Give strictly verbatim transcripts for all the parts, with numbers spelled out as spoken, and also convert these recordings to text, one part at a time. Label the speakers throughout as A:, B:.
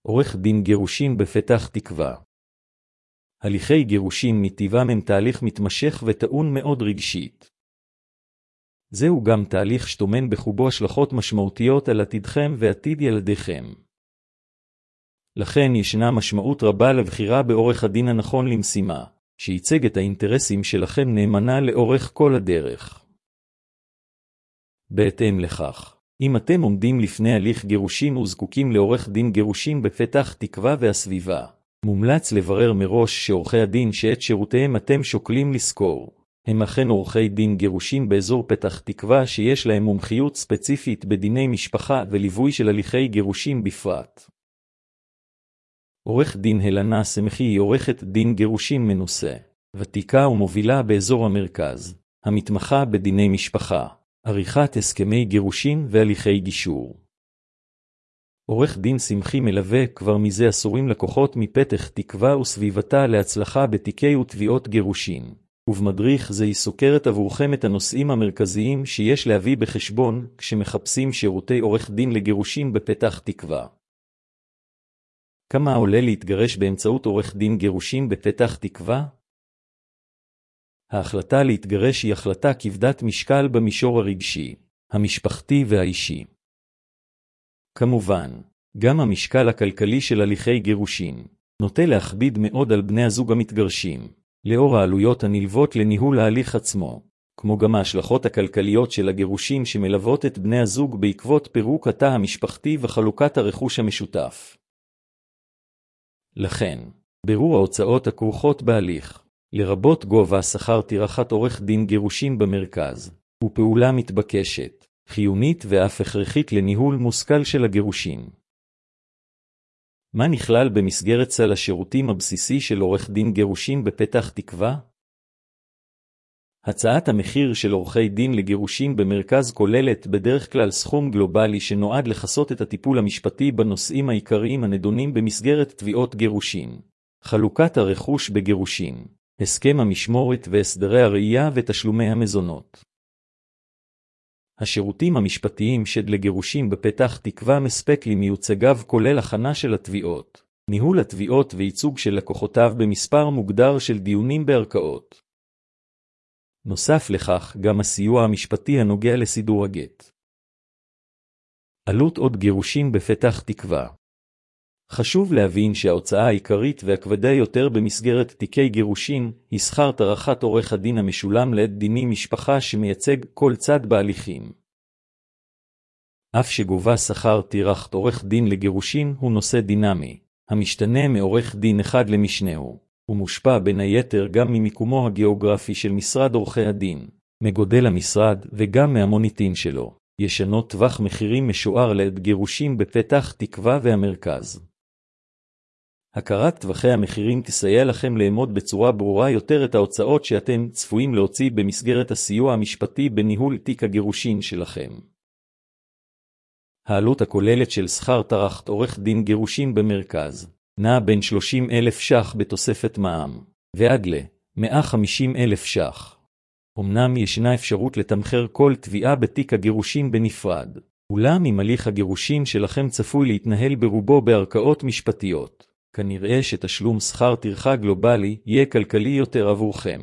A: עורך דין גירושין בפתח תקווה. הליכי גירושין מטבעם הם תהליך מתמשך וטעון מאוד רגשית. זהו גם תהליך שטומן בחובו השלכות משמעותיות על עתידכם ועתיד ילדיכם. לכן ישנה משמעות רבה לבחירה בעורך הדין הנכון למשימה, שייצג את האינטרסים שלכם נאמנה לאורך כל הדרך. בהתאם לכך, אם אתם עומדים לפני הליך גירושין וזקוקים לעורך דין גירושין בפתח תקווה והסביבה, מומלץ לברר מראש שעורכי הדין שאת שירותיהם אתם שוקלים לשכור, הם אכן עורכי דין גירושין באזור פתח תקווה שיש להם מומחיות ספציפית בדיני משפחה וליווי של הליכי גירושין בפרט. עורך דין הלנה סמכי היא עורכת דין גירושין מנוסה, ותיקה ומובילה באזור המרכז, המתמחה בדיני משפחה, עריכת הסכמי גירושין והליכי גישור. עורך דין סמכי מלווה כבר מזה עשורים לקוחות מפתח תקווה וסביבתה להצלחה בתיקי ותביעות גירושין, ובמדריך זה יסוקרת עבורכם את הנושאים המרכזיים שיש להביא בחשבון כשמחפשים שירותי עורך דין לגירושין בפתח תקווה. כמה עולה להתגרש באמצעות עורך דין גירושין בפתח תקווה? ההחלטה להתגרש היא החלטה כבדת משקל במישור הרגשי, המשפחתי והאישי. כמובן, גם המשקל הכלכלי של הליכי גירושין נוטה להכביד מאוד על בני הזוג המתגרשים, לאור העלויות הנלוות לניהול ההליך עצמו, כמו גם ההשלכות הכלכליות של הגירושין שמלוות את בני הזוג בעקבות פירוק התא המשפחתי וחלוקת הרכוש המשותף. לכן, בירור ההוצאות הכרוכות בהליך, לרבות גובה שכר טרחת עורך דין גירושין במרכז, הוא פעולה מתבקשת, חיונית ואף הכרחית לניהול מושכל של הגירושין. מה נכלל במסגרת סל השירותים הבסיסי של עורך דין גירושין בפתח תקווה? הצעת המחיר של עורכי דין לגירושין במרכז כוללת בדרך כלל סכום גלובלי שנועד לחסות את הטיפול המשפטי בנושאים העיקריים הנדונים במסגרת תביעות גירושין, חלוקת הרכוש בגירושין, הסכם המשמורת והסדרי הראייה ותשלומי המזונות. השירותים המשפטיים של לגירושין בפתח תקווה מספק למיוצגיו כולל הכנה של התביעות, ניהול התביעות וייצוג של לקוחותיו במספר מוגדר של דיונים בערכאות. נוסף לכך גם הסיוע המשפטי הנוגע לסידור הגט. עלות עוד גירושין בפתח תקווה. חשוב להבין שההוצאה העיקרית והכבדה יותר במסגרת תיקי גירושין היא שכר טרחת עורך הדין המשולם לעת דיני משפחה שמייצג כל צד בהליכים. אף שגובה שכר טרחת עורך דין לגירושין הוא נושא דינמי, המשתנה מעורך דין אחד למשנהו, ומושפע בין היתר גם ממיקומו הגיאוגרפי של משרד עורכי הדין, מגודל המשרד וגם מהמוניטין שלו. ישנות טווח מחירים משוער לעת גירושין בפתח תקווה והמרכז. הכרת טווחי המחירים תסייע לכם לאמוד בצורה ברורה יותר את ההוצאות שאתם צפויים להוציא במסגרת הסיוע המשפטי בניהול תיק הגירושין שלכם. העלות הכוללת של שכר טרחת עורך דין גירושין במרכז נע בין שלושים אלף ש"ח בתוספת מע"מ ועד ל-מאה וחמישים אלף ש"ח. אמנם ישנה אפשרות לתמחר כל תביעה בתיק הגירושין בנפרד, אולם אם הליך הגירושין שלכם צפוי להתנהל ברובו בערכאות משפטיות, כנראה שתשלום שכר טרחה גלובלי יהיה כלכלי יותר עבורכם.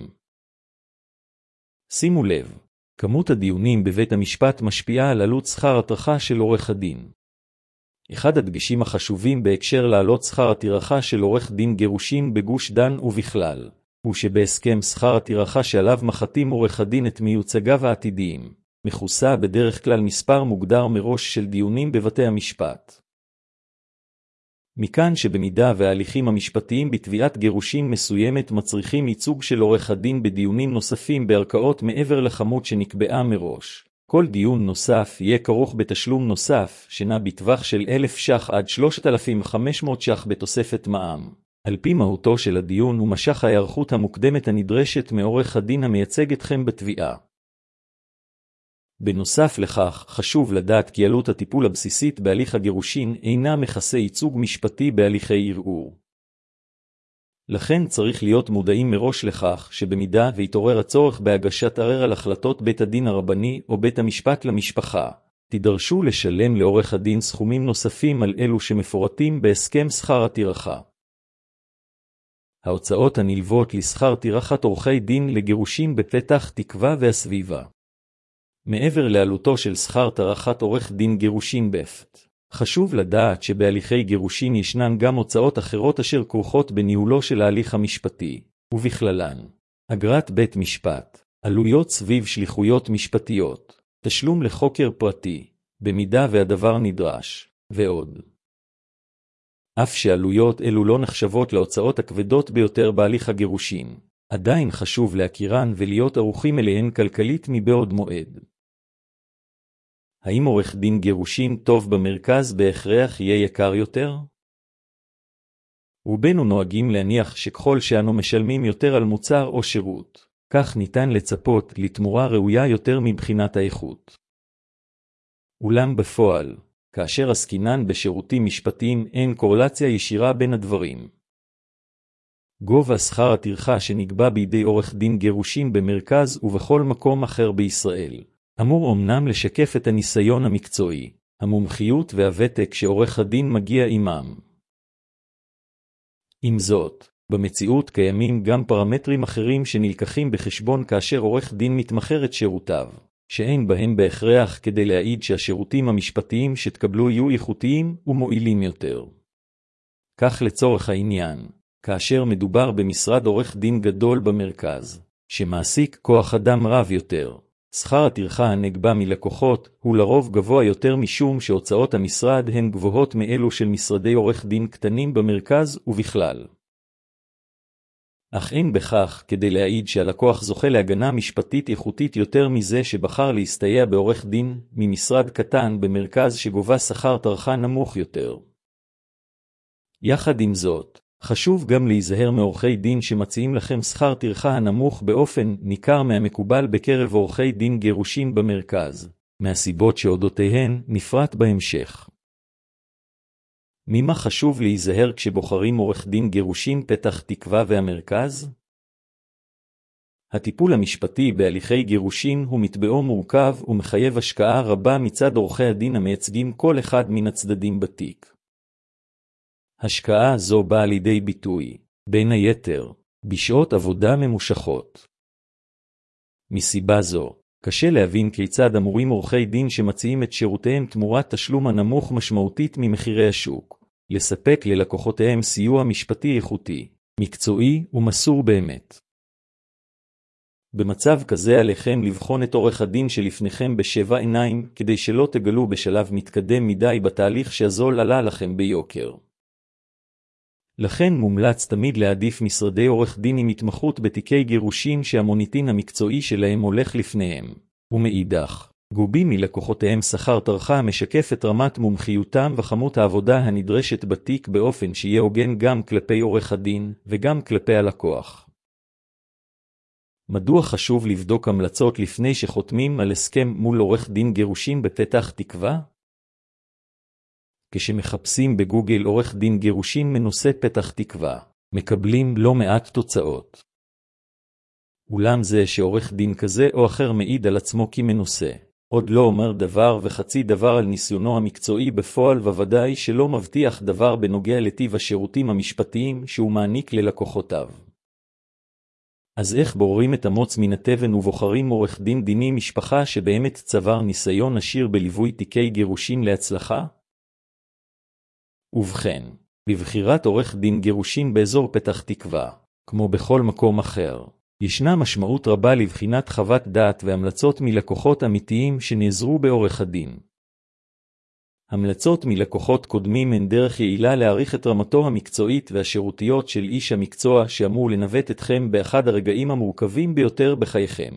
A: שימו לב, כמות הדיונים בבית המשפט משפיעה על עלות שכר הטרחה של עורך הדין. אחד הדגשים החשובים בהקשר לעלות שכר הטרחה של עורך דין גירושין בגוש דן ובכלל, הוא שבהסכם שכר הטרחה שעליו מחתים עורך הדין את מיוצגיו העתידיים, מכוסה בדרך כלל מספר מוגדר מראש של דיונים בבתי המשפט. מכאן שבמידה וההליכים המשפטיים בתביעת גירושין מסוימת מצריכים ייצוג של עורך הדין בדיונים נוספים בערכאות מעבר לכמות שנקבעה מראש, כל דיון נוסף יהיה כרוך בתשלום נוסף שנע בטווח של אלף ש"ח עד שלושת אלפים וחמש מאות ש"ח בתוספת מע"מ. על פי מהותו של הדיון ומשך ההיערכות המוקדמת הנדרשת מעורך הדין המייצג אתכם בתביעה. בנוסף לכך, חשוב לדעת כי עלות הטיפול הבסיסית בהליך הגירושין אינה מכסה ייצוג משפטי בהליכי ערעור. לכן צריך להיות מודעים מראש לכך שבמידה ויתעורר הצורך בהגשת ערר על החלטות בית הדין הרבני או בית המשפט למשפחה, תידרשו לשלם לעורך הדין סכומים נוספים על אלו שמפורטים בהסכם שכר הטרחה. ההוצאות הנלוות לשכר טרחת עורכי דין לגירושים בפתח תקווה והסביבה. מעבר לעלותו של שכר טרחת עורך דין גירושים בפת, חשוב לדעת שבהליכי גירושים ישנן גם הוצאות אחרות אשר כרוכות בניהולו של ההליך המשפטי, ובכללן אגרת בית משפט, עלויות סביב שליחויות משפטיות, תשלום לחוקר פרטי, במידה והדבר נדרש, ועוד. אף שעלויות אלו לא נחשבות להוצאות הכבדות ביותר בהליך הגירושים, עדיין חשוב להכירן ולהיות ערוכים אליהן כלכלית מבעוד מועד. האם עורך דין גירושים טוב במרכז בהכרח יהיה יקר יותר? רובנו נוהגים להניח שככל שאנו משלמים יותר על מוצר או שירות, כך ניתן לצפות לתמורה ראויה יותר מבחינת האיכות. אולם בפועל, כאשר עסקינן בשירותים משפטיים אין קורלציה ישירה בין הדברים. גובה שכר הטרחה שנקבע בידי עורך דין גירושים במרכז ובכל מקום אחר בישראל, אמור אמנם לשקף את הניסיון המקצועי, המומחיות והוותק שעורך הדין מגיע עמם. עם זאת, במציאות קיימים גם פרמטרים אחרים שנלקחים בחשבון כאשר עורך דין מתמחר את שירותיו, שאין בהם בהכרח כדי להעיד שהשירותים המשפטיים שתקבלו יהיו איכותיים ומועילים יותר. כך לצורך העניין, כאשר מדובר במשרד עורך דין גדול במרכז, שמעסיק כוח אדם רב יותר, שכר הטרחה הנגבה מלקוחות הוא לרוב גבוה יותר משום שהוצאות המשרד הן גבוהות מאלו של משרדי עורך דין קטנים במרכז ובכלל. אך אין בכך כדי להעיד שהלקוח זוכה להגנה משפטית איכותית יותר מזה שבחר להסתייע בעורך דין ממשרד קטן במרכז שגובה שכר טרחה נמוך יותר. יחד עם זאת, חשוב גם להיזהר מעורכי דין שמציעים לכם שכר טרחה הנמוך באופן ניכר מהמקובל בקרב עורכי דין גירושים במרכז, מהסיבות שאודותיהן נפרט בהמשך. ממה חשוב להיזהר כשבוחרים עורך דין גירושים פתח תקווה והמרכז? הטיפול המשפטי בהליכי גירושים הוא מטבעו מורכב ומחייב השקעה רבה מצד עורכי הדין המייצגים כל אחד מן הצדדים בתיק. השקעה זו באה לידי ביטוי, בין היתר, בשעות עבודה ממושכות. מסיבה זו, קשה להבין כיצד אמורים עורכי דין שמציעים את שירותיהם תמורת תשלום הנמוך משמעותית ממחירי השוק, לספק ללקוחותיהם סיוע משפטי איכותי, מקצועי ומסור באמת. במצב כזה עליכם לבחון את עורך הדין שלפניכם בשבע עיניים, כדי שלא תגלו בשלב מתקדם מדי בתהליך שהזול עלה לכם ביוקר. לכן מומלץ תמיד להעדיף משרדי עורך דין עם התמחות בתיקי גירושים שהמוניטין המקצועי שלהם הולך לפניהם, ומאידך, גובים מלקוחותיהם שכר טרחה המשקף את רמת מומחיותם וכמות העבודה הנדרשת בתיק באופן שיהיה הוגן גם כלפי עורך הדין וגם כלפי הלקוח. מדוע חשוב לבדוק המלצות לפני שחותמים על הסכם מול עורך דין גירושים בפתח תקווה? כשמחפשים בגוגל עורך דין גירושים מנושא פתח תקווה, מקבלים לא מעט תוצאות. אולם זה שעורך דין כזה או אחר מעיד על עצמו כמנושא, עוד לא אומר דבר וחצי דבר על ניסיונו המקצועי בפועל וודאי שלא מבטיח דבר בנוגע לטיב השירותים המשפטיים שהוא מעניק ללקוחותיו. אז איך בוררים את המוץ מן התבן ובוחרים עורך דין דיני משפחה שבאמת צבר ניסיון עשיר בליווי תיקי גירושים להצלחה? ובכן, בבחירת עורך דין גירושים באזור פתח תקווה, כמו בכל מקום אחר, ישנה משמעות רבה לבחינת חוות דעת והמלצות מלקוחות אמיתיים שנעזרו בעורך הדין. המלצות מלקוחות קודמים הן דרך יעילה להעריך את רמתו המקצועית והשירותיות של איש המקצוע שאמור לנווט אתכם באחד הרגעים המורכבים ביותר בחייכם.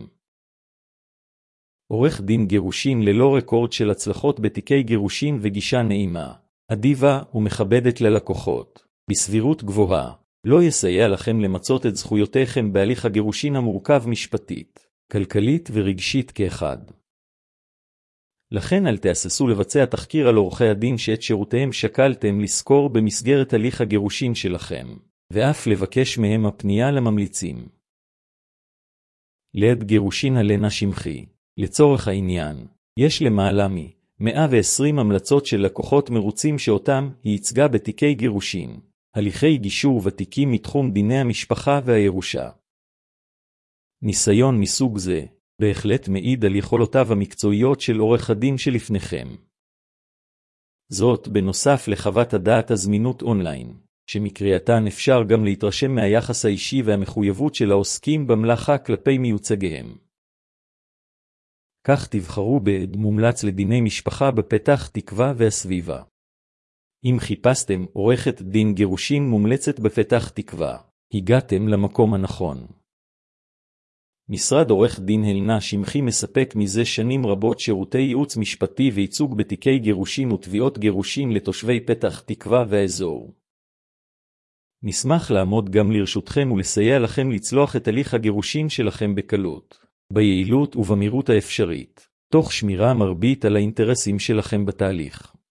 A: עורך דין גירושים ללא רקורד של הצלחות בתיקי גירושים וגישה נעימה, אדיבה ומכבדת ללקוחות, בסבירות גבוהה, לא יסייע לכם למצות את זכויותיכם בהליך הגירושין המורכב משפטית, כלכלית ורגשית כאחד. לכן אל תהססו לבצע תחקיר על עורכי הדין שאת שירותיהם שקלתם לזכור במסגרת הליך הגירושין שלכם, ואף לבקש מהם הפנייה לממליצים. ליד גירושין הלנה שמחי, לצורך העניין, יש למעלה מ מאה ועשרים המלצות של לקוחות מרוצים שאותם היא ייצגה בתיקי גירושין. הליכי גישור ותיקים מתחום דיני המשפחה והירושה. ניסיון מסוג זה בהחלט מעיד על יכולותיו המקצועיות של עורך הדין שלפניכם. זאת בנוסף לחוות הדעת הזמינות אונליין, שמקריאתן אפשר גם להתרשם מהיחס האישי והמחויבות של העוסקים במלאכה כלפי מיוצגיהם. כך תבחרו בעד מומלץ לדיני משפחה בפתח תקווה והסביבה. אם חיפשתם עורכת דין גירושין מומלצת בפתח תקווה, הגעתם למקום הנכון. משרד עורך דין הלנה שמחי מספק מזה שנים רבות שירותי ייעוץ משפטי וייצוג בתיקי גירושין ותביעות גירושין לתושבי פתח תקווה והאזור. נשמח לעמוד גם לרשותכם ולסייע לכם לצלוח את הליך הגירושין שלכם בקלות, ביעילות ובמהירות האפשרית, תוך שמירה מרבית על האינטרסים שלכם בתהליך.